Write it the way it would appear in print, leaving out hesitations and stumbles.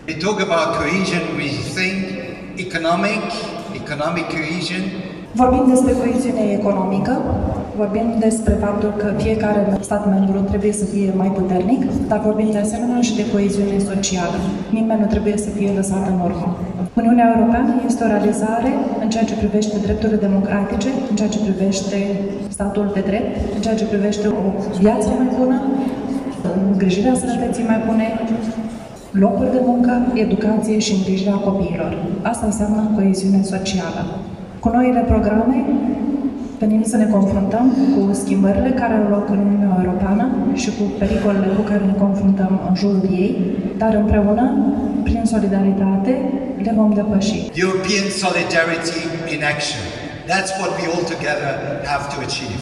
We talk about cohesion, we think economic cohesion. Vorbim despre coeziune economică, vorbim despre faptul că fiecare stat membru trebuie să fie mai puternic, dar vorbim de asemenea și de coeziune socială. Nimeni nu trebuie să fie lăsat în urmă. Uniunea Europeană este o realizare în ceea ce privește drepturile democratice, în ceea ce privește statul de drept, în ceea ce privește o viață mai bună, îngrijirea sănătății mai bune, locuri de muncă, educație și îngrijirea copiilor. Asta înseamnă coeziune socială. Cu noile programe venim să ne confruntăm cu schimbările care au loc în Uniunea Europeană și cu pericolele cu care ne confruntăm în jurul ei, dar împreună, prin solidaritate, le vom depăși. European solidarity in action. That's what we all together have to achieve.